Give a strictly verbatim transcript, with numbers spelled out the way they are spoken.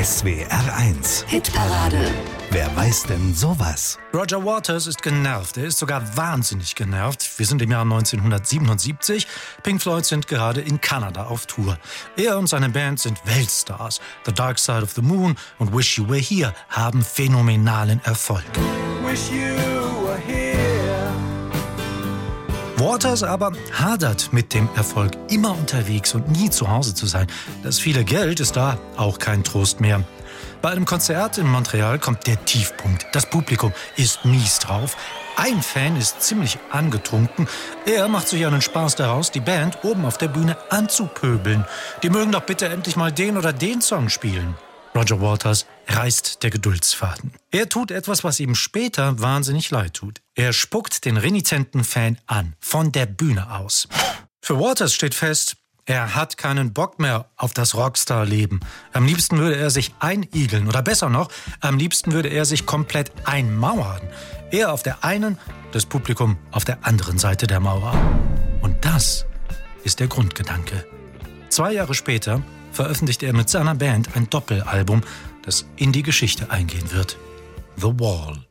S W R eins Hitparade. Wer weiß denn sowas? Roger Waters ist genervt. Er ist sogar wahnsinnig genervt. Wir sind im Jahr neunzehnhundertsiebenundsiebzig. Pink Floyd sind gerade in Kanada auf Tour. Er und seine Band sind Weltstars. The Dark Side of the Moon und Wish You Were Here haben phänomenalen Erfolg. Wish you were here. Waters aber hadert mit dem Erfolg, immer unterwegs und nie zu Hause zu sein. Das viele Geld ist da auch kein Trost mehr. Bei einem Konzert in Montreal kommt der Tiefpunkt. Das Publikum ist mies drauf. Ein Fan ist ziemlich angetrunken. Er macht sich einen Spaß daraus, die Band oben auf der Bühne anzupöbeln. Die mögen doch bitte endlich mal den oder den Song spielen. Roger Waters reißt der Geduldsfaden. Er tut etwas, was ihm später wahnsinnig leid tut. Er spuckt den renitenten Fan an, von der Bühne aus. Für Waters steht fest, er hat keinen Bock mehr auf das Rockstar-Leben. Am liebsten würde er sich einigeln oder besser noch, am liebsten würde er sich komplett einmauern. Er auf der einen, das Publikum auf der anderen Seite der Mauer. Und das ist der Grundgedanke. Zwei Jahre später veröffentlicht er mit seiner Band ein Doppelalbum, das in die Geschichte eingehen wird. The Wall.